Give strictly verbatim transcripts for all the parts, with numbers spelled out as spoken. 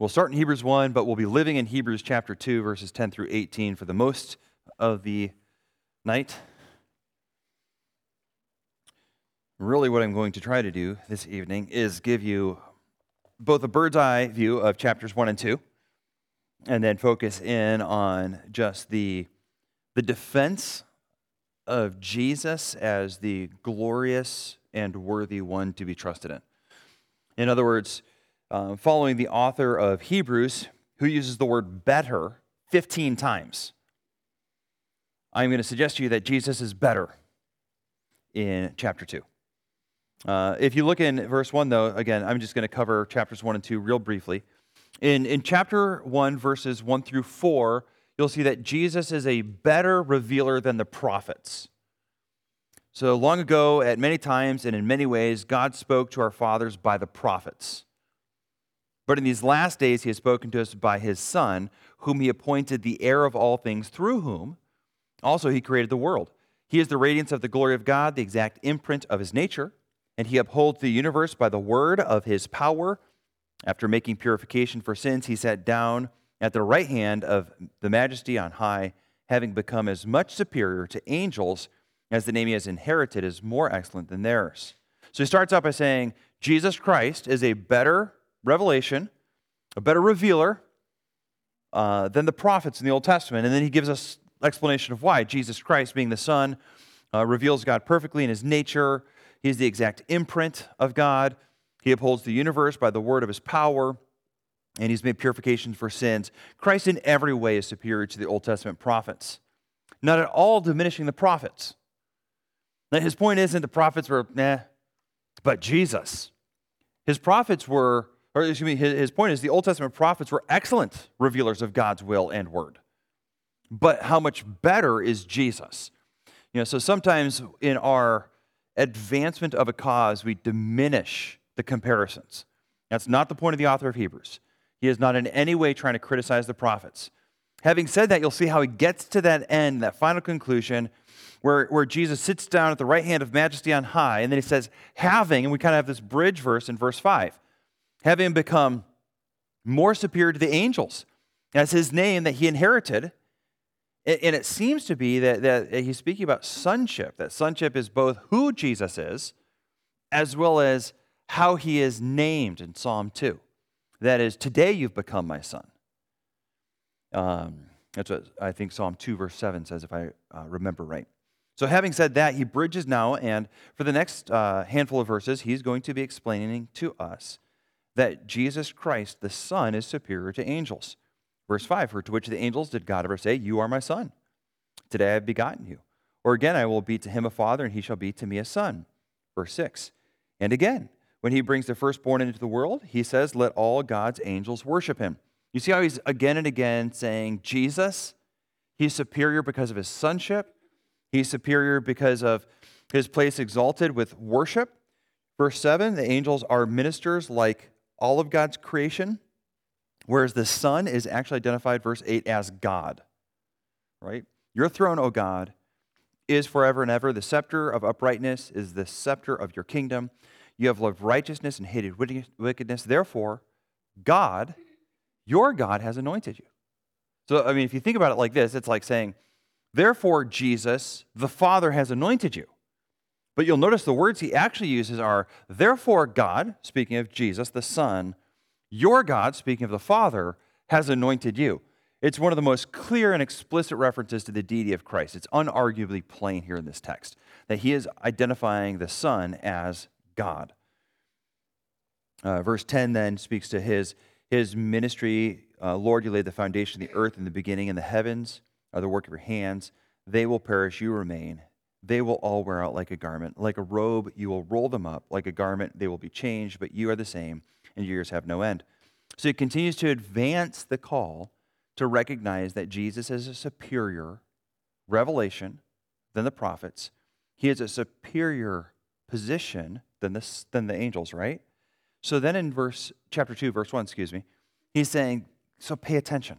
We'll start in Hebrews one, but we'll be living in Hebrews chapter two, verses ten through eighteen for the most of the night. Really what I'm going to try to do this evening is give you both a bird's eye view of chapters one and two, and then focus in on just the, the defense of Jesus as the glorious and worthy one to be trusted in. In other words, uh, following the author of Hebrews, who uses the word better fifteen times, I'm going to suggest to you that Jesus is better in chapter two. Uh, if you look in verse one, though, again, I'm just going to cover chapters one and two real briefly. In, in chapter one, verses one through four, you'll see that Jesus is a better revealer than the prophets. So long ago, at many times and in many ways, God spoke to our fathers by the prophets. But in these last days, he has spoken to us by his Son, whom he appointed the heir of all things, through whom also he created the world. He is the radiance of the glory of God, the exact imprint of his nature, and he upholds the universe by the word of his power. After making purification for sins, he sat down at the right hand of the majesty on high, having become as much superior to angels as the name he has inherited is more excellent than theirs. So he starts out by saying, Jesus Christ is a better revelation, a better revealer uh, than the prophets in the Old Testament. And then he gives us explanation of why. Jesus Christ, being the Son, uh, reveals God perfectly in his nature. He is the exact imprint of God. He upholds the universe by the word of his power, and he's made purification for sins. Christ in every way is superior to the Old Testament prophets, not at all diminishing the prophets. Now, his point isn't the prophets were, nah, but Jesus. His prophets were, or excuse me, his, his point is the Old Testament prophets were excellent revealers of God's will and word. But how much better is Jesus? You know, so sometimes in our advancement of a cause, we diminish the comparisons. That's not the point of the author of Hebrews. He is not in any way trying to criticize the prophets. Having said that, you'll see how he gets to that end, that final conclusion, where, where Jesus sits down at the right hand of majesty on high, and then he says, having, and we kind of have this bridge verse in verse five, having become more superior to the angels, as his name that he inherited. And it seems to be that, that he's speaking about sonship, that sonship is both who Jesus is, as well as how he is named in Psalm two. That is, today you've become my son. Um, that's what I think Psalm two verse seven says, if I uh, remember right. So having said that, he bridges now, and for the next uh, handful of verses, he's going to be explaining to us that Jesus Christ, the Son, is superior to angels. Verse five, for to which of the angels did God ever say, you are my son? Today I have begotten you. Or again, I will be to him a father, and he shall be to me a son. Verse six, and again, when he brings the firstborn into the world, he says, let all God's angels worship him. You see how he's again and again saying, Jesus, he's superior because of his sonship. He's superior because of his place exalted with worship. Verse seven, the angels are ministers like all of God's creation, whereas the Son is actually identified, verse eight, as God. Right? Your throne, O God, is forever and ever. The scepter of uprightness is the scepter of your kingdom. You have loved righteousness and hated wickedness. Therefore, God, your God, has anointed you. So, I mean, if you think about it like this, it's like saying, therefore, Jesus, the Father, has anointed you. But you'll notice the words he actually uses are, therefore, God, speaking of Jesus, the Son, your God, speaking of the Father, has anointed you. It's one of the most clear and explicit references to the deity of Christ. It's unarguably plain here in this text that he is identifying the Son as God. Uh, verse ten then speaks to his, his ministry. Uh, Lord, you laid the foundation of the earth in the beginning, and the heavens are the work of your hands. They will perish, you remain. They will all wear out like a garment. Like a robe, you will roll them up. Like a garment, they will be changed, but you are the same, and years have no end. So he continues to advance the call to recognize that Jesus is a superior revelation than the prophets. He is a superior position than the, than the angels, right? So then in verse chapter two, verse one, excuse me, he's saying, so pay attention.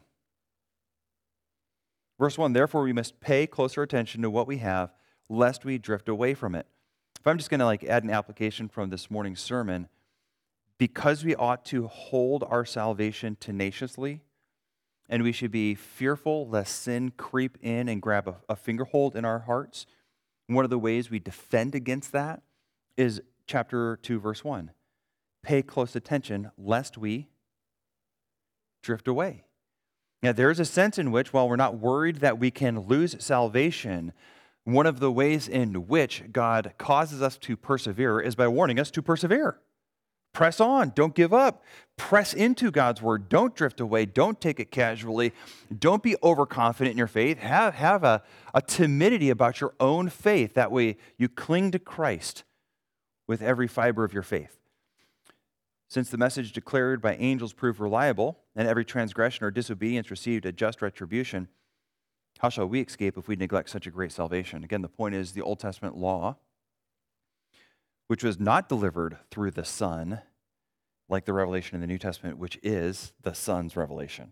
Verse one, therefore we must pay closer attention to what we have, lest we drift away from it. If I'm just going to like add an application from this morning's sermon, because we ought to hold our salvation tenaciously, and we should be fearful lest sin creep in and grab a, a fingerhold in our hearts. And one of the ways we defend against that is chapter two, verse one. Pay close attention lest we drift away. Now, there is a sense in which, while we're not worried that we can lose salvation, one of the ways in which God causes us to persevere is by warning us to persevere. Press on. Don't give up. Press into God's word. Don't drift away. Don't take it casually. Don't be overconfident in your faith. Have, have a, a timidity about your own faith. That way you cling to Christ with every fiber of your faith. Since the message declared by angels proved reliable, and every transgression or disobedience received a just retribution, how shall we escape if we neglect such a great salvation? Again, the point is the Old Testament law, which was not delivered through the Son, like the revelation in the New Testament, which is the Son's revelation,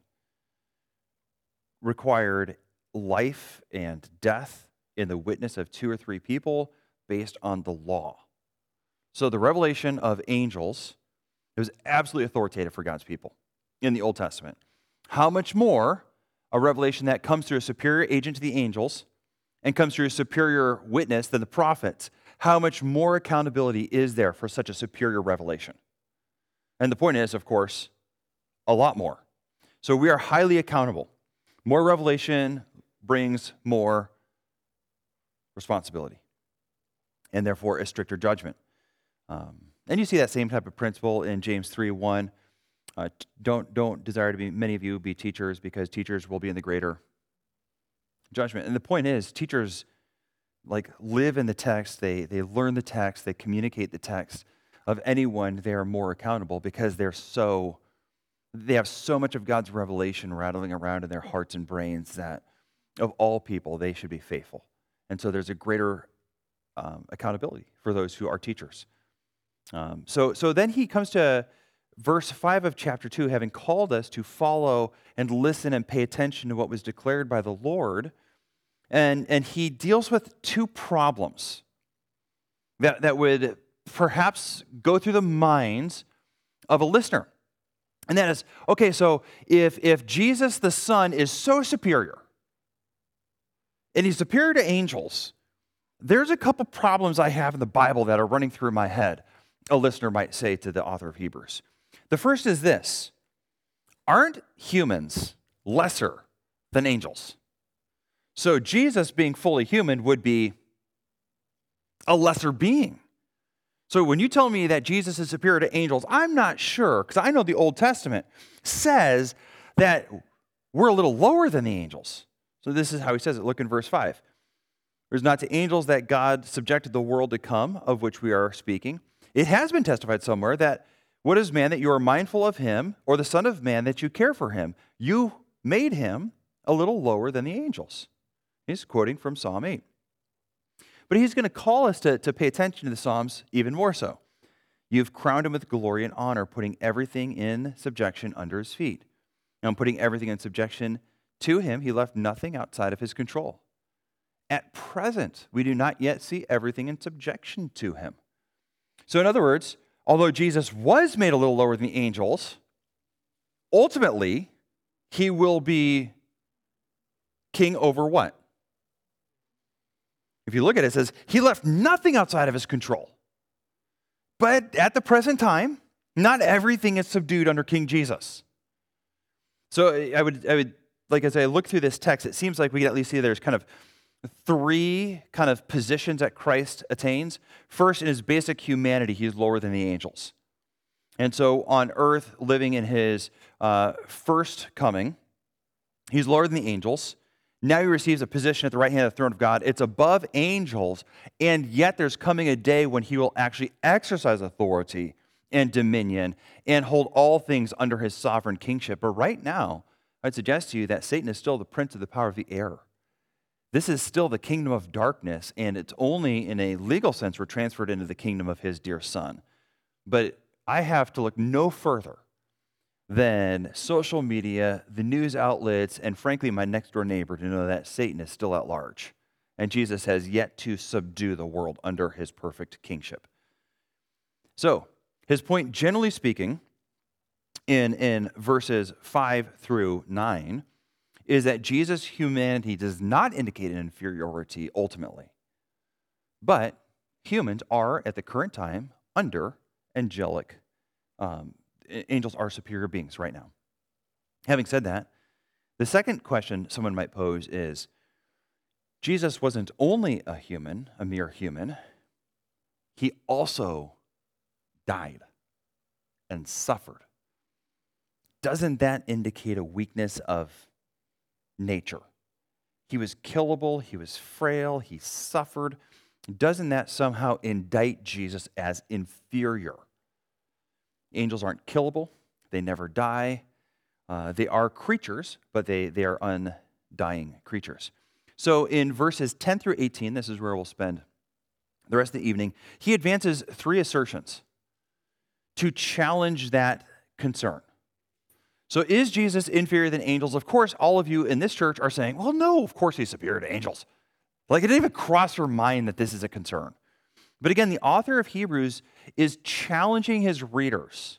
required life and death in the witness of two or three people based on the law. So the revelation of angels, it was absolutely authoritative for God's people in the Old Testament. How much more a revelation that comes through a superior agent to the angels and comes through a superior witness than the prophets, how much more accountability is there for such a superior revelation? And the point is, of course, a lot more. So we are highly accountable. More revelation brings more responsibility, and therefore a stricter judgment. Um, and you see that same type of principle in James three one. Uh, don't, don't desire to be, many of you, be teachers, because teachers will be in the greater judgment. And the point is, teachers like live in the text, they, they learn the text, they communicate the text. Of anyone, they are more accountable because they're so, they have so much of God's revelation rattling around in their hearts and brains that of all people, they should be faithful. And so there's a greater um, accountability for those who are teachers. Um, so, so then he comes to verse five of chapter two, having called us to follow and listen and pay attention to what was declared by the Lord. And, and he deals with two problems that, that would perhaps go through the minds of a listener. And that is, okay, so if, if Jesus the Son is so superior, and he's superior to angels, there's a couple problems I have in the Bible that are running through my head, a listener might say to the author of Hebrews. The first is this: aren't humans lesser than angels? So Jesus, being fully human, would be a lesser being. So when you tell me that Jesus is superior to angels, I'm not sure, because I know the Old Testament says that we're a little lower than the angels. So this is how he says it. Look in verse five. It was not to angels that God subjected the world to come, of which we are speaking. It has been testified somewhere that what is man that you are mindful of him, or the Son of Man that you care for him? You made him a little lower than the angels. He's quoting from Psalm eight. But he's going to call us to, to pay attention to the Psalms even more so. You've crowned him with glory and honor, putting everything in subjection under his feet. Now, putting everything in subjection to him, he left nothing outside of his control. At present, we do not yet see everything in subjection to him. So in other words, although Jesus was made a little lower than the angels, ultimately, he will be king over what? If you look at it, it says, he left nothing outside of his control. But at the present time, not everything is subdued under King Jesus. So I would, I would, like as I look through this text, it seems like we can at least see there's kind of three kind of positions that Christ attains. First, in his basic humanity, he's lower than the angels. And so on earth, living in his uh, first coming, he's lower than the angels. Now he receives a position at the right hand of the throne of God. It's above angels, and yet there's coming a day when he will actually exercise authority and dominion and hold all things under his sovereign kingship. But right now, I'd suggest to you that Satan is still the prince of the power of the air. This is still the kingdom of darkness, and it's only in a legal sense we're transferred into the kingdom of his dear Son. But I have to look no further than social media, the news outlets, and frankly, my next door neighbor to know that Satan is still at large. And Jesus has yet to subdue the world under his perfect kingship. So, His point, generally speaking, in, in verses five through nine, is that Jesus' humanity does not indicate an inferiority ultimately. But humans are, at the current time, under angelic. Um, angels are superior beings right now. Having said that, the second question someone might pose is, Jesus wasn't only a human, a mere human, he also died and suffered. Doesn't that indicate a weakness of nature? He was killable, he was frail, he suffered. Doesn't that somehow indict Jesus as inferior? Angels aren't killable, they never die. Uh, they are creatures, but they, they are undying creatures. So in verses ten through eighteen, this is where we'll spend the rest of the evening, he advances three assertions to challenge that concern. So is Jesus inferior than angels? Of course, all of you in this church are saying, well, no, of course he's superior to angels. Like it didn't even cross your mind that this is a concern. But again, the author of Hebrews is challenging his readers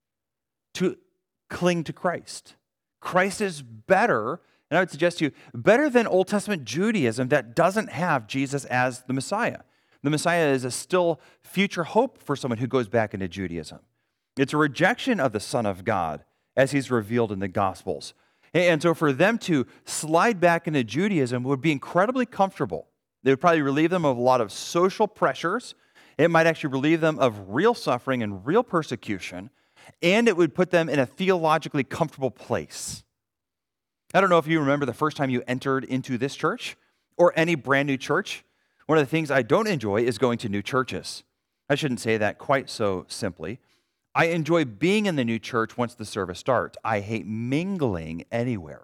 to cling to Christ. Christ is better, and I would suggest to you, better than Old Testament Judaism that doesn't have Jesus as the Messiah. The Messiah is a still future hope for someone who goes back into Judaism. It's a rejection of the Son of God as he's revealed in the Gospels. And so for them to slide back into Judaism would be incredibly comfortable. They would probably relieve them of a lot of social pressures. It might actually relieve them of real suffering and real persecution, and it would put them in a theologically comfortable place. I don't know if you remember the first time you entered into this church or any brand new church. One of the things I don't enjoy is going to new churches. I shouldn't say that quite so simply. I enjoy being in the new church once the service starts. I hate mingling anywhere.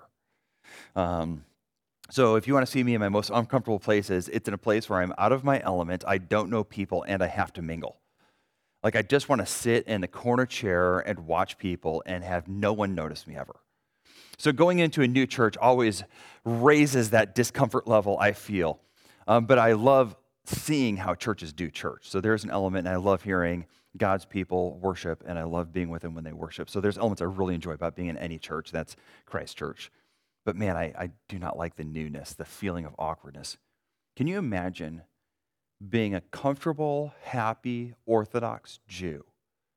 Um, so if you want to see me in my most uncomfortable places, it's in a place where I'm out of my element, I don't know people, and I have to mingle. Like I just want to sit in a corner chair and watch people and have no one notice me ever. So going into a new church always raises that discomfort level I feel. Um, but I love seeing how churches do church. So there's an element, and I love hearing God's people worship, and I love being with them when they worship. So there's elements I really enjoy about being in any church. That's Christ Church. But man, I, I do not like the newness, the feeling of awkwardness. Can you imagine being a comfortable, happy, Orthodox Jew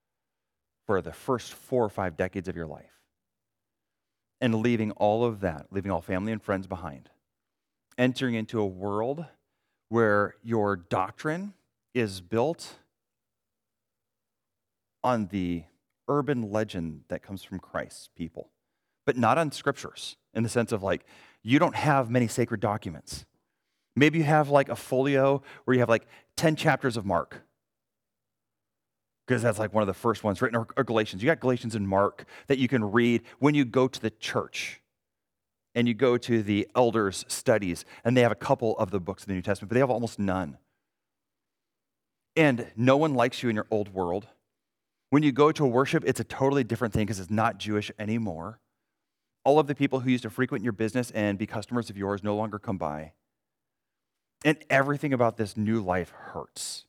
for the first four or five decades of your life and leaving all of that, leaving all family and friends behind, entering into a world where your doctrine is built on the urban legend that comes from Christ's people, but not on scriptures in the sense of like, you don't have many sacred documents. Maybe you have like a folio where you have like ten chapters of Mark, because that's like one of the first ones written, or, or Galatians. You got Galatians and Mark that you can read when you go to the church and you go to the elders' studies, and they have a couple of the books of the New Testament, but they have almost none. And no one likes you in your old world. When you go to worship, it's a totally different thing because it's not Jewish anymore. All of the people who used to frequent your business and be customers of yours no longer come by. And everything about this new life hurts.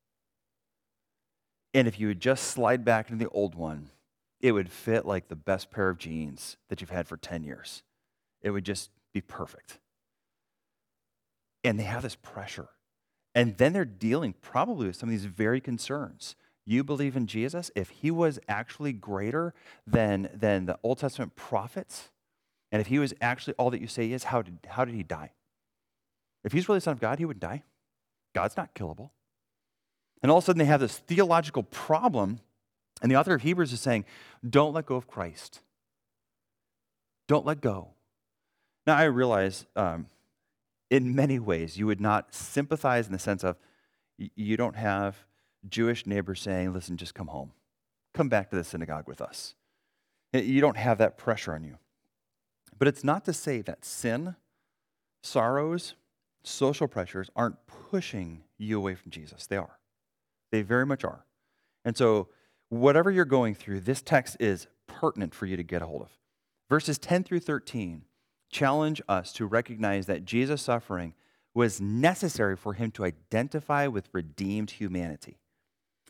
And if you would just slide back into the old one, it would fit like the best pair of jeans that you've had for ten years. It would just be perfect. And they have this pressure. And then they're dealing probably with some of these very concerns. You believe in Jesus? If he was actually greater than, than the Old Testament prophets, and if he was actually all that you say he is, how did, how did he die? If he's really the Son of God, he would die. God's not killable. And all of a sudden they have this theological problem, and the author of Hebrews is saying, don't let go of Christ. Don't let go. Now, I realize um, in many ways you would not sympathize in the sense of you don't have Jewish neighbors saying, listen, just come home. Come back to the synagogue with us. You don't have that pressure on you. But it's not to say that sin, sorrows, social pressures aren't pushing you away from Jesus. They are. They very much are. And so whatever you're going through, this text is pertinent for you to get a hold of. Verses ten through thirteen challenge us to recognize that Jesus' suffering was necessary for him to identify with redeemed humanity.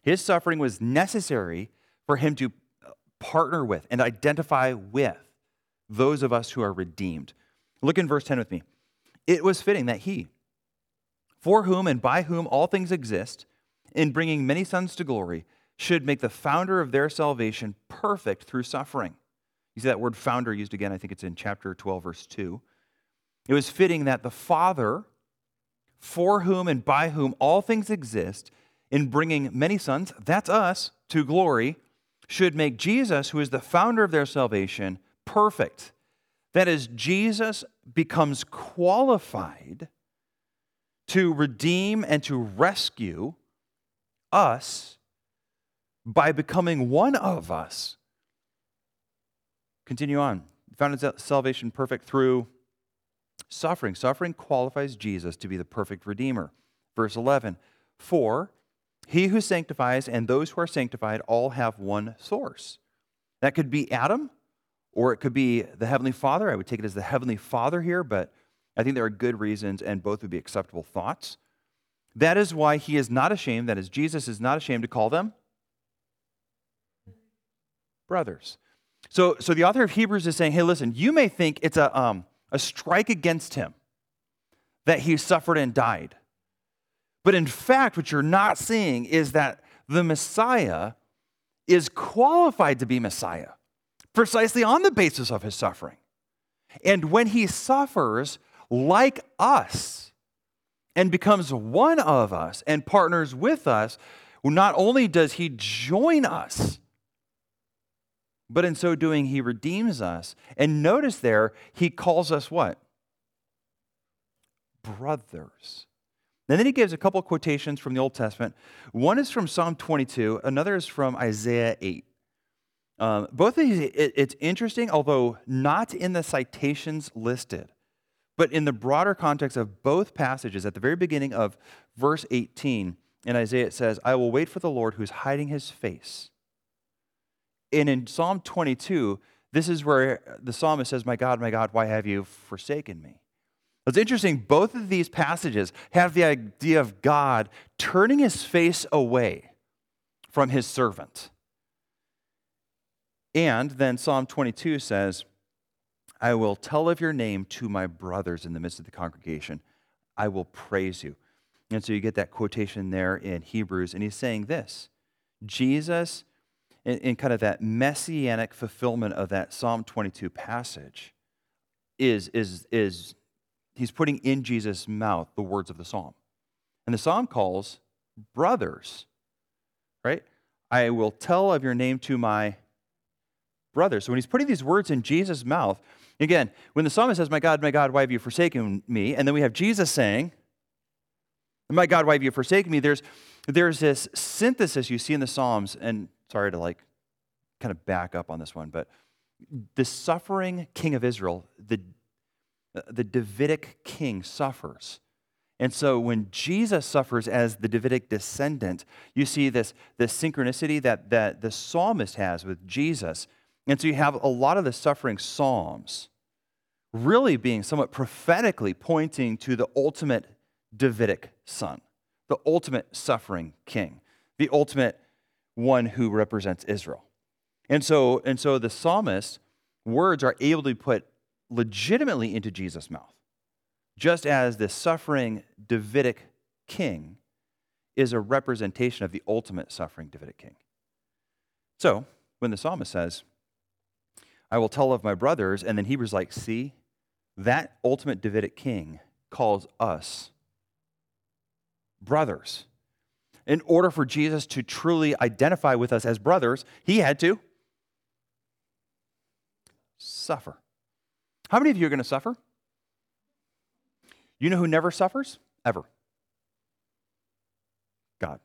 His suffering was necessary for him to partner with and identify with those of us who are redeemed. Look in verse ten with me. It was fitting that he, for whom and by whom all things exist, in bringing many sons to glory, should make the founder of their salvation perfect through suffering. You see that word founder used again, I think it's in chapter twelve, verse two. It was fitting that the Father, for whom and by whom all things exist, in bringing many sons, that's us, to glory, should make Jesus, who is the founder of their salvation, perfect. That is, Jesus becomes qualified to redeem and to rescue us by becoming one of us. Continue on. Found his salvation perfect through suffering. Suffering qualifies Jesus to be the perfect Redeemer. Verse eleven, for he who sanctifies and those who are sanctified all have one source. That could be Adam, or it could be the Heavenly Father. I would take it as the Heavenly Father here, but I think there are good reasons and both would be acceptable thoughts. That is why he is not ashamed, that is, Jesus is not ashamed to call them brothers. So, so the author of Hebrews is saying, hey, listen, you may think it's a, um, a strike against him that he suffered and died. But in fact, what you're not seeing is that the Messiah is qualified to be Messiah precisely on the basis of his suffering. And when he suffers like us and becomes one of us and partners with us, not only does he join us, but in so doing, he redeems us. And notice there, he calls us what? Brothers. And then he gives a couple of quotations from the Old Testament. One is from Psalm twenty-two. Another is from Isaiah eight. Um, both of these, it, it's interesting, although not in the citations listed, but in the broader context of both passages. At the very beginning of verse eighteen in Isaiah, it says, I will wait for the Lord who's hiding his face. And in Psalm twenty-two, this is where the psalmist says, my God, my God, why have you forsaken me? It's interesting, both of these passages have the idea of God turning his face away from his servant. And then Psalm twenty-two says, I will tell of your name to my brothers in the midst of the congregation. I will praise you. And so you get that quotation there in Hebrews, and he's saying this, Jesus, in, in kind of that messianic fulfillment of that Psalm twenty-two passage, is, is, is he's putting in Jesus' mouth the words of the psalm. And the psalm calls brothers, right? I will tell of your name to my brothers. So when he's putting these words in Jesus' mouth, again, when the psalmist says, my God, my God, why have you forsaken me? And then we have Jesus saying, my God, why have you forsaken me? There's, there's this synthesis you see in the Psalms, and sorry to like kind of back up on this one, but the suffering king of Israel, the The Davidic king suffers. And so when Jesus suffers as the Davidic descendant, you see this, this synchronicity that, that the psalmist has with Jesus. And so you have a lot of the suffering psalms really being somewhat prophetically pointing to the ultimate Davidic son, the ultimate suffering king, the ultimate one who represents Israel. And so, and so the psalmist's words are able to be put legitimately into Jesus' mouth, just as the suffering Davidic king is a representation of the ultimate suffering Davidic king. So, when the psalmist says, I will tell of my brothers, and then Hebrews like, see, that ultimate Davidic king calls us brothers. In order for Jesus to truly identify with us as brothers, he had to suffer. How many of you are going to suffer? You know who never suffers? Ever. God.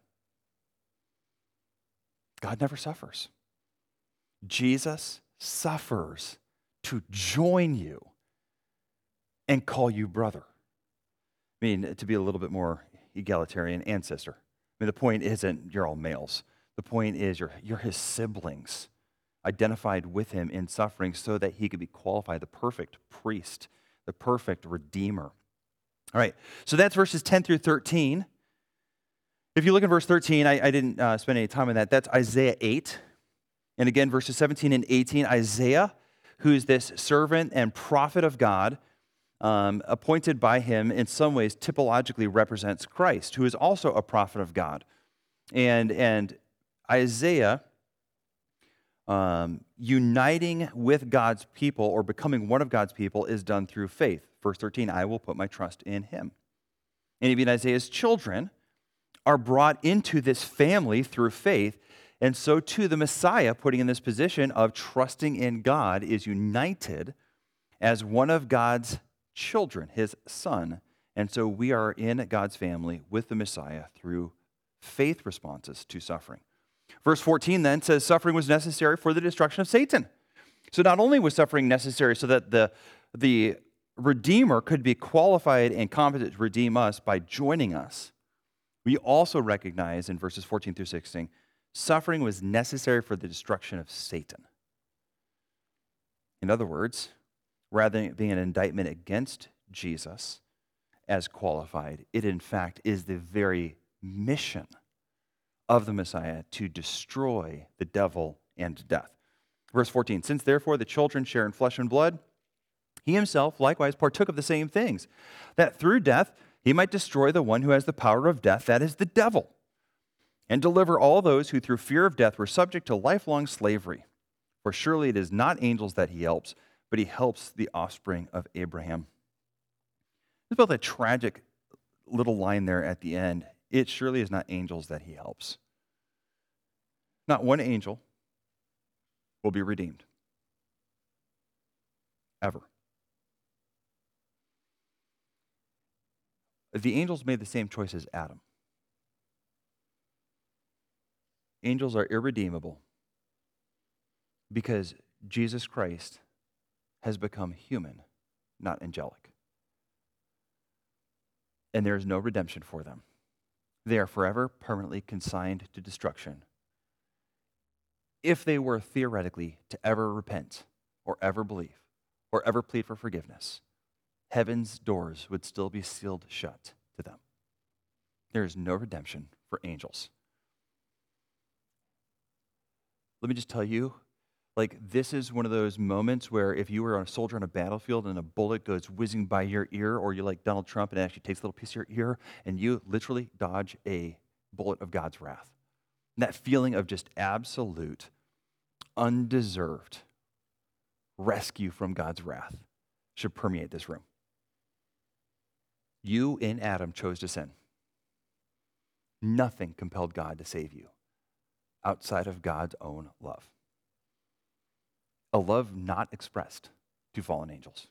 God never suffers. Jesus suffers to join you and call you brother. I mean, to be a little bit more egalitarian, and sister. I mean, the point isn't you're all males. The point is you're, you're his siblings, identified with him in suffering so that he could be qualified, the perfect priest, the perfect redeemer. All right, so that's verses ten through thirteen. If you look in verse thirteen, I, I didn't uh, spend any time on that. That's Isaiah eight. And again, verses seventeen and eighteen, Isaiah, who's this servant and prophet of God, um, appointed by him, in some ways typologically represents Christ, who is also a prophet of God. And, and Isaiah, um, uniting with God's people or becoming one of God's people is done through faith. Verse thirteen, I will put my trust in him. And even Isaiah's children are brought into this family through faith. And so too, the Messiah, putting in this position of trusting in God, is united as one of God's children, his son. And so we are in God's family with the Messiah through faith responses to suffering. Verse fourteen then says suffering was necessary for the destruction of Satan. So not only was suffering necessary so that the, the Redeemer could be qualified and competent to redeem us by joining us, we also recognize in verses fourteen through sixteen, suffering was necessary for the destruction of Satan. In other words, rather than being an indictment against Jesus as qualified, it in fact is the very mission of the Messiah to destroy the devil and death. Verse fourteen, since therefore the children share in flesh and blood, he himself likewise partook of the same things, that through death he might destroy the one who has the power of death, that is the devil, and deliver all those who through fear of death were subject to lifelong slavery. For surely it is not angels that he helps, but he helps the offspring of Abraham. It's about that tragic little line there at the end. It surely is not angels that he helps. Not one angel will be redeemed. Ever. The angels made the same choice as Adam. Angels are irredeemable because Jesus Christ has become human, not angelic. And there is no redemption for them. They are forever permanently consigned to destruction. If they were theoretically to ever repent or ever believe or ever plead for forgiveness, heaven's doors would still be sealed shut to them. There is no redemption for angels. Let me just tell you, like, this is one of those moments where if you were a soldier on a battlefield and a bullet goes whizzing by your ear, or you're like Donald Trump and it actually takes a little piece of your ear and you literally dodge a bullet of God's wrath. And that feeling of just absolute, undeserved rescue from God's wrath should permeate this room. You in Adam chose to sin. Nothing compelled God to save you outside of God's own love. A love not expressed to fallen angels.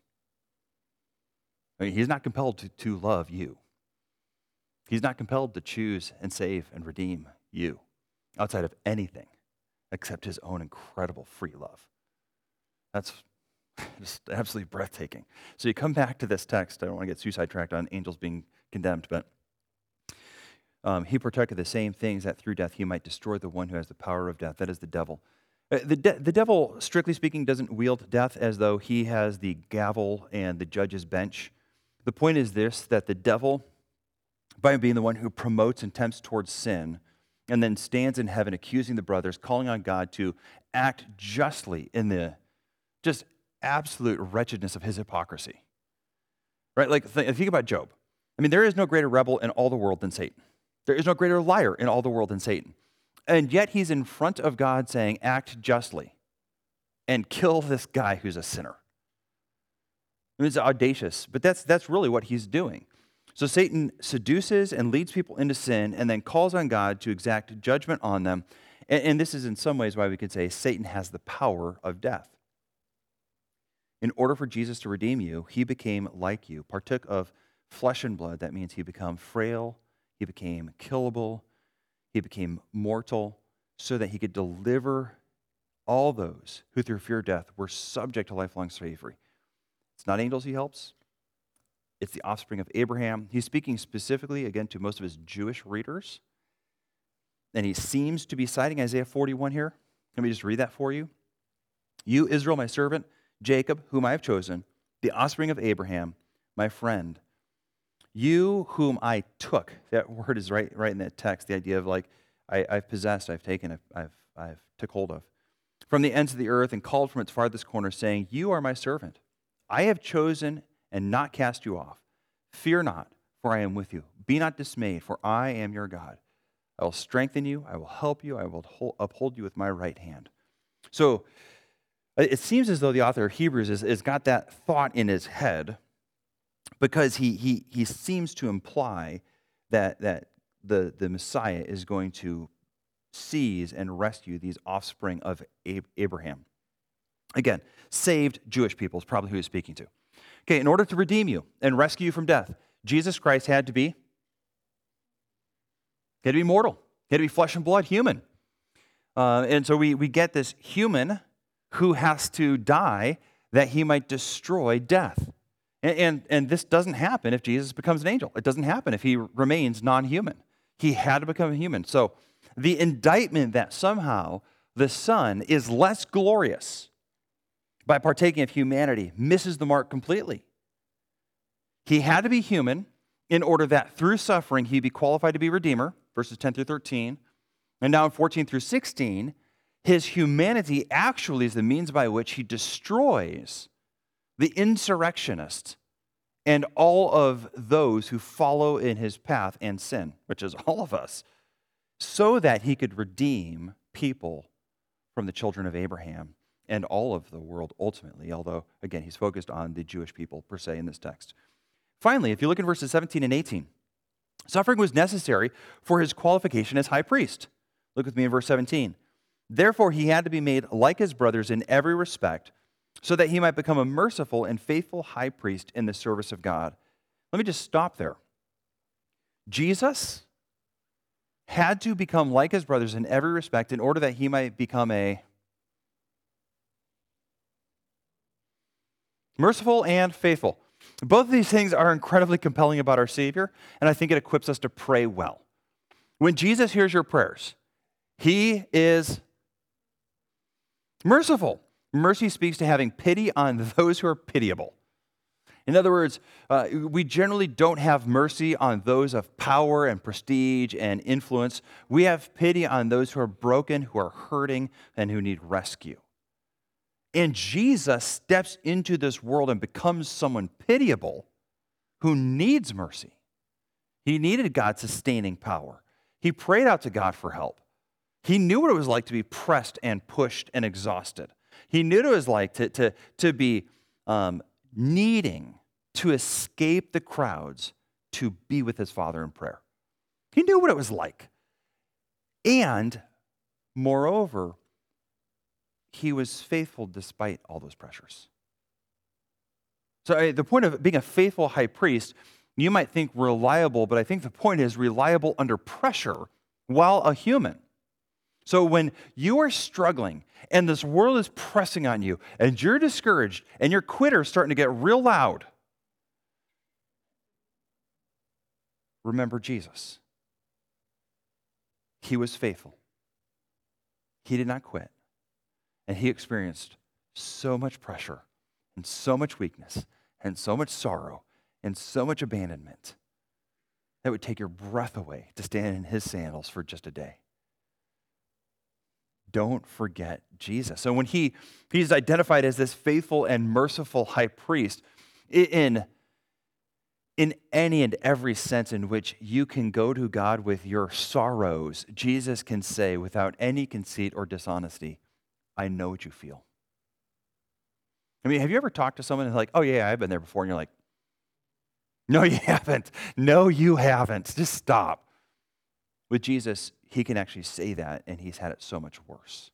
I mean, he's not compelled to, to love you. He's not compelled to choose and save and redeem you outside of anything except his own incredible free love. That's just absolutely breathtaking. So you come back to this text. I don't want to get too sidetracked on angels being condemned, but um, he partook of the same things that through death he might destroy the one who has the power of death, that is the devil. Uh, The, de- the devil, strictly speaking, doesn't wield death as though he has the gavel and the judge's bench. The point is this, that the devil, by being the one who promotes and tempts towards sin, and then stands in heaven accusing the brothers, calling on God to act justly in the just absolute wretchedness of his hypocrisy. Right? Like, th- think about Job. I mean, there is no greater rebel in all the world than Satan. There is no greater liar in all the world than Satan. And yet he's in front of God saying, act justly and kill this guy who's a sinner. I mean, it's audacious, but that's, that's really what he's doing. So Satan seduces and leads people into sin and then calls on God to exact judgment on them. And, and this is in some ways why we could say Satan has the power of death. In order for Jesus to redeem you, he became like you, partook of flesh and blood. That means he became frail, he became killable, he became mortal, so that he could deliver all those who through fear of death were subject to lifelong slavery. It's not angels he helps. It's the offspring of Abraham. He's speaking specifically, again, to most of his Jewish readers. And he seems to be citing Isaiah forty-one here. Let me just read that for you. You, Israel, my servant, Jacob, whom I have chosen, the offspring of Abraham, my friend. You whom I took. That word is right, right in that text, the idea of like, I, I've possessed, I've taken, I've, I've, I've took hold of. From the ends of the earth and called from its farthest corner, saying, you are my servant. I have chosen and not cast you off. Fear not, for I am with you. Be not dismayed, for I am your God. I will strengthen you, I will help you, I will uphold you with my right hand. So it seems as though the author of Hebrews has, has got that thought in his head, because he he he seems to imply that that the, the Messiah is going to seize and rescue these offspring of Abraham. Again, saved Jewish people is probably who he's speaking to. Okay, in order to redeem you and rescue you from death, Jesus Christ had to be, had to be mortal. He had to be flesh and blood, human. Uh, and so we, we get this human who has to die that he might destroy death. And, and, and this doesn't happen if Jesus becomes an angel. It doesn't happen if he remains non-human. He had to become a human. So the indictment that somehow the Son is less glorious by partaking of humanity misses the mark completely. He had to be human in order that through suffering he be qualified to be Redeemer, verses ten through thirteen. And now in fourteen through sixteen, his humanity actually is the means by which he destroys the insurrectionists and all of those who follow in his path and sin, which is all of us, so that he could redeem people from the children of Abraham and all of the world ultimately, although, again, he's focused on the Jewish people per se in this text. Finally, if you look in verses seventeen and eighteen, suffering was necessary for his qualification as high priest. Look with me in verse seventeen. Therefore, he had to be made like his brothers in every respect, so that he might become a merciful and faithful high priest in the service of God. Let me just stop there. Jesus had to become like his brothers in every respect in order that he might become a merciful and faithful. Both of these things are incredibly compelling about our Savior, and I think it equips us to pray well. When Jesus hears your prayers, he is merciful. Mercy speaks to having pity on those who are pitiable. In other words, uh, we generally don't have mercy on those of power and prestige and influence. We have pity on those who are broken, who are hurting, and who need rescue. And Jesus steps into this world and becomes someone pitiable who needs mercy. He needed God's sustaining power. He prayed out to God for help. He knew what it was like to be pressed and pushed and exhausted. He knew what it was like to, to, to be um, needing to escape the crowds to be with his Father in prayer. He knew what it was like. And, moreover, he was faithful despite all those pressures. So uh, the point of being a faithful high priest, you might think reliable, but I think the point is reliable under pressure while a human. So when you are struggling and this world is pressing on you and you're discouraged and your quitter's starting to get real loud, remember Jesus. He was faithful. He did not quit. And he experienced so much pressure and so much weakness and so much sorrow and so much abandonment that would take your breath away to stand in his sandals for just a day. Don't forget Jesus. So when he, he's identified as this faithful and merciful high priest, in, in any and every sense in which you can go to God with your sorrows, Jesus can say without any conceit or dishonesty, I know what you feel. I mean, have you ever talked to someone who's like, oh yeah, I've been there before, and you're like, no, you haven't. No, you haven't. Just stop. With Jesus, he can actually say that, and he's had it so much worse.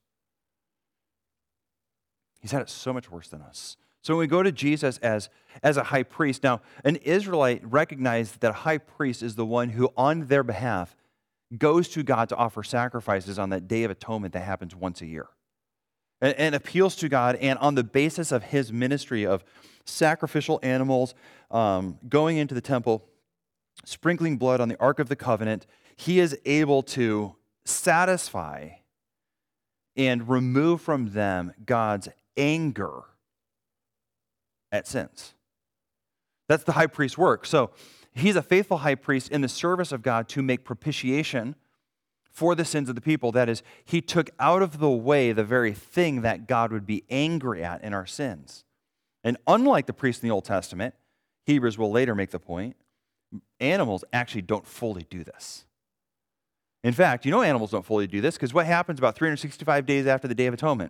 He's had it so much worse than us. So when we go to Jesus as, as a high priest, now, an Israelite recognized that a high priest is the one who, on their behalf, goes to God to offer sacrifices on that Day of Atonement that happens once a year. And, and appeals to God, and on the basis of his ministry of sacrificial animals, um, going into the temple, sprinkling blood on the Ark of the Covenant, he is able to satisfy and remove from them God's anger at sins. That's the high priest's work. So He's a faithful high priest in the service of God to make propitiation for the sins of the people. That is, he took out of the way the very thing that God would be angry at in our sins. And unlike the priests in the Old Testament, Hebrews will later make the point, animals actually don't fully do this. In fact, you know animals don't fully do this because what happens about three hundred sixty-five days after the Day of Atonement?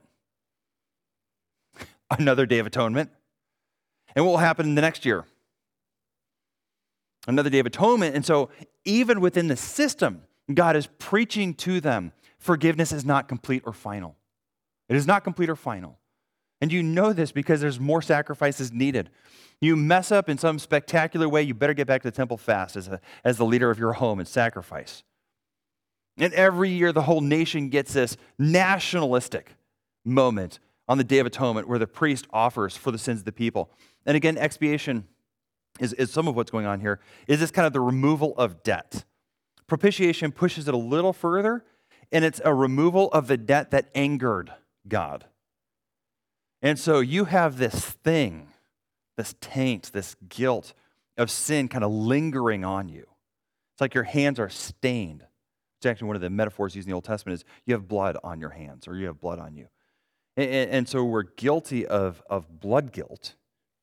Another Day of Atonement. And what will happen in the next year? Another Day of Atonement. And so even within the system, God is preaching to them, forgiveness is not complete or final. It is not complete or final. And you know this because there's more sacrifices needed. You mess up in some spectacular way, you better get back to the temple fast as, a, as the leader of your home and sacrifice. And every year the whole nation gets this nationalistic moment on the Day of Atonement where the priest offers for the sins of the people. And again, expiation is, is some of what's going on here, is this kind of the removal of debt. Propitiation pushes it a little further, and it's a removal of the debt that angered God. And so you have this thing, this taint, this guilt of sin kind of lingering on you. It's like your hands are stained. It's actually one of the metaphors used in the Old Testament is you have blood on your hands or you have blood on you. And, and so we're guilty of, of blood guilt.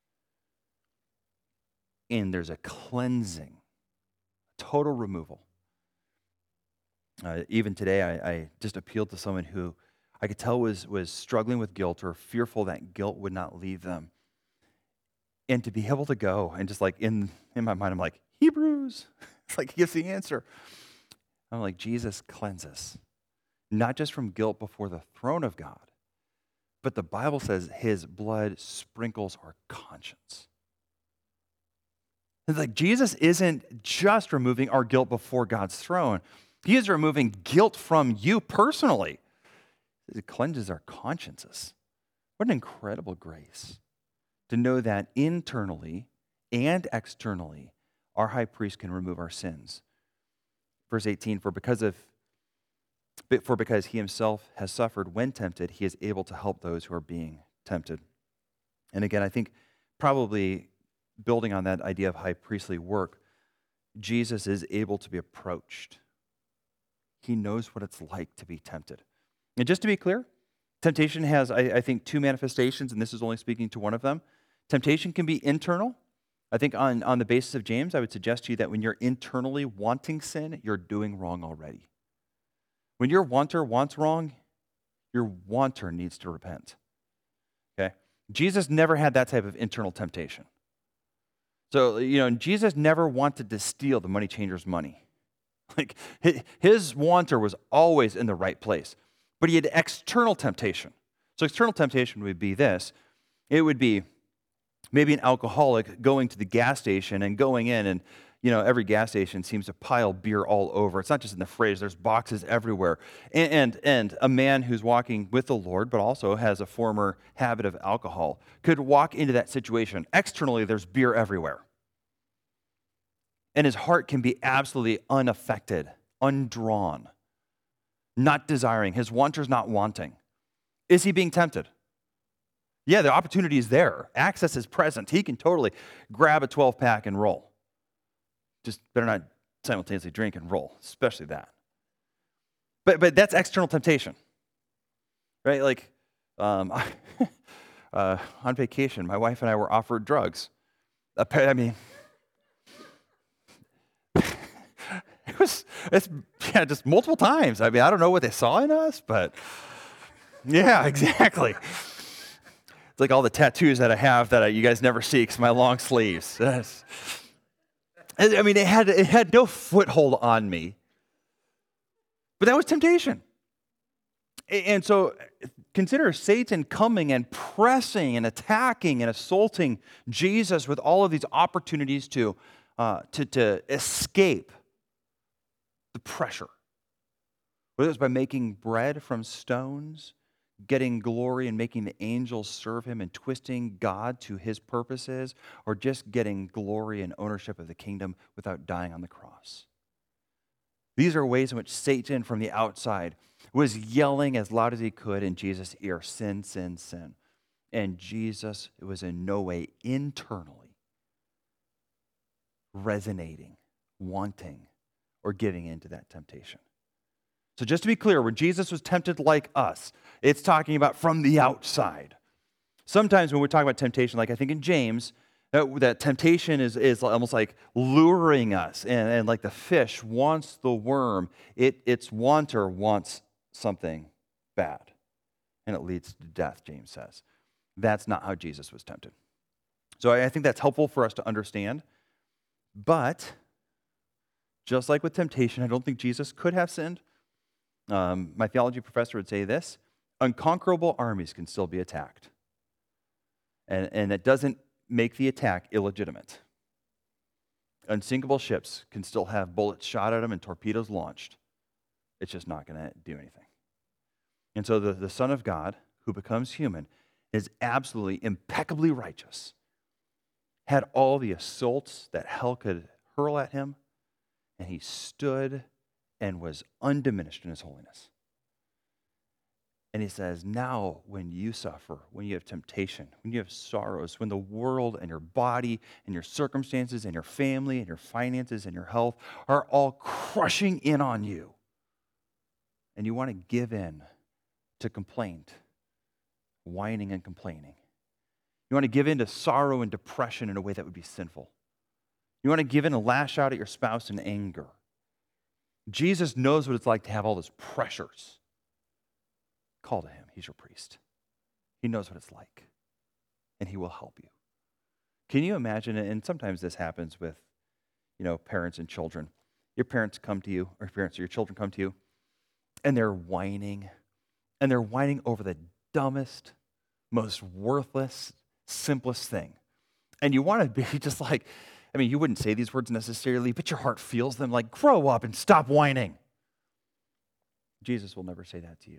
And there's a cleansing, total removal. Uh, even today, I, I just appealed to someone who I could tell was, was struggling with guilt or fearful that guilt would not leave them. And to be able to go and just like in, in my mind, I'm like, Hebrews. It's like he gives the answer. I'm like, Jesus cleanses, not just from guilt before the throne of God, but the Bible says his blood sprinkles our conscience. It's like Jesus isn't just removing our guilt before God's throne. He is removing guilt from you personally. It cleanses our consciences. What an incredible grace to know that internally and externally, our high priest can remove our sins. Verse eighteen, for because of for because he himself has suffered when tempted, he is able to help those who are being tempted. And again, I think probably building on that idea of high priestly work, Jesus is able to be approached. He knows what it's like to be tempted. And just to be clear, temptation has, I, I think, two manifestations, and this is only speaking to one of them. Temptation can be internal. I think on, on the basis of James, I would suggest to you that when you're internally wanting sin, you're doing wrong already. When your wanter wants wrong, your wanter needs to repent. Okay? Jesus never had that type of internal temptation. So, you know, Jesus never wanted to steal the money changer's money. Like, his wanter was always in the right place. But he had external temptation. So external temptation would be this. It would be maybe an alcoholic going to the gas station and going in and, you know, every gas station seems to pile beer all over. It's not just in the fridge. There's boxes everywhere. And, and, and a man who's walking with the Lord, but also has a former habit of alcohol, could walk into that situation. Externally, there's beer everywhere. And his heart can be absolutely unaffected, undrawn, not desiring. His wanter's not wanting. Is he being tempted? Yeah, the opportunity is there. Access is present. He can totally grab a twelve-pack and roll. Just better not simultaneously drink and roll, especially that. But but that's external temptation, right? Like um, uh, on vacation, my wife and I were offered drugs. I mean, it was it's yeah, just multiple times. I mean, I don't know what they saw in us, but yeah, exactly. It's like all the tattoos that I have that I, you guys never see because my long sleeves. Yes. I mean, it had it had no foothold on me, but that was temptation. And so consider Satan coming and pressing and attacking and assaulting Jesus with all of these opportunities to uh, to to escape the pressure. Whether it's by making bread from stones, getting glory and making the angels serve him and twisting God to his purposes, or just getting glory and ownership of the kingdom without dying on the cross. These are ways in which Satan from the outside was yelling as loud as he could in Jesus' ear, sin, sin, sin. And Jesus was in no way internally resonating, wanting, or giving into that temptation. So just to be clear, when Jesus was tempted like us, it's talking about from the outside. Sometimes when we're talking about temptation, like I think in James, that, that temptation is, is almost like luring us, and, and like the fish wants the worm, it, its wanter wants something bad, and it leads to death, James says. That's not how Jesus was tempted. So I, I think that's helpful for us to understand. But just like with temptation, I don't think Jesus could have sinned. Um, my theology professor would say this: unconquerable armies can still be attacked. And, and it doesn't make the attack illegitimate. Unsinkable ships can still have bullets shot at them and torpedoes launched. It's just not going to do anything. And so the, the Son of God, who becomes human, is absolutely impeccably righteous, had all the assaults that hell could hurl at him, and he stood and was undiminished in his holiness. And he says, now when you suffer, when you have temptation, when you have sorrows, when the world and your body and your circumstances and your family and your finances and your health are all crushing in on you, and you want to give in to complaint, whining and complaining. You want to give in to sorrow and depression in a way that would be sinful. You want to give in and lash out at your spouse in anger. Jesus knows what it's like to have all those pressures. Call to him. He's your priest. He knows what it's like, and he will help you. Can you imagine it? And sometimes this happens with, you know, parents and children. Your parents come to you, or parents or your children come to you, and they're whining, and they're whining over the dumbest, most worthless, simplest thing. And you want to be just like, I mean, you wouldn't say these words necessarily, but your heart feels them, like, grow up and stop whining. Jesus will never say that to you.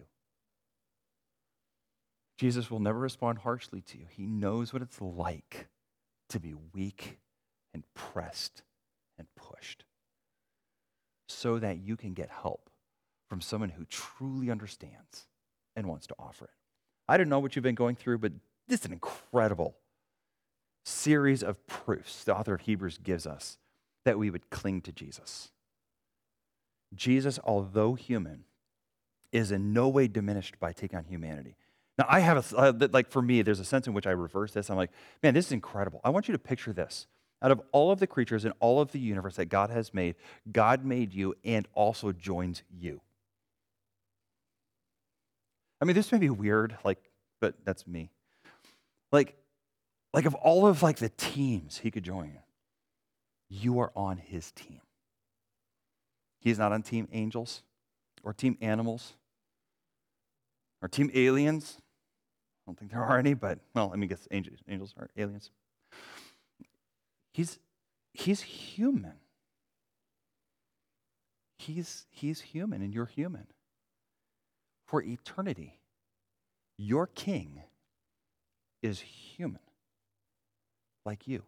Jesus will never respond harshly to you. He knows what it's like to be weak and pressed and pushed, so that you can get help from someone who truly understands and wants to offer it. I don't know what you've been going through, but this is an incredible series of proofs the author of Hebrews gives us that we would cling to Jesus. Jesus, although human, is in no way diminished by taking on humanity. Now, I have, a, uh, like for me, there's a sense in which I reverse this. I'm like, man, this is incredible. I want you to picture this. Out of all of the creatures in all of the universe that God has made, God made you and also joins you. I mean, this may be weird, like, but that's me. Like, like of all of like the teams he could join, you are on his team. He's not on Team Angels or Team Animals or Team Aliens. I don't think there are any, but, well, I mean, I guess angels, angels are aliens. He's, he's human. He's, he's human, and you're human. For eternity, your king is human, like you.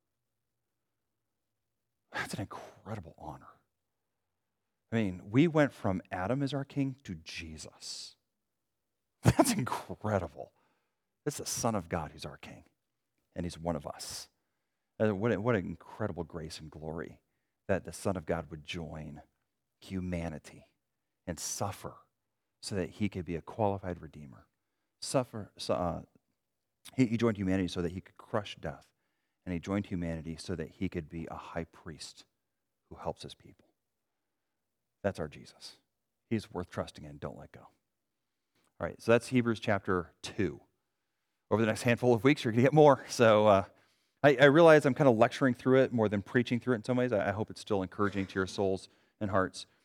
That's an incredible honor. I mean, we went from Adam as our king to Jesus. That's incredible. It's the Son of God who's our king, and he's one of us. And what, a, what an incredible grace and glory that the Son of God would join humanity and suffer so that he could be a qualified redeemer. Suffer. Uh, he, he joined humanity so that he could crush death, and he joined humanity so that he could be a high priest who helps his people. That's our Jesus. He's worth trusting in. Don't let go. All right, so that's Hebrews chapter two. Over the next handful of weeks, you're going to get more. So uh, I, I realize I'm kind of lecturing through it more than preaching through it in some ways. I, I hope it's still encouraging to your souls and hearts.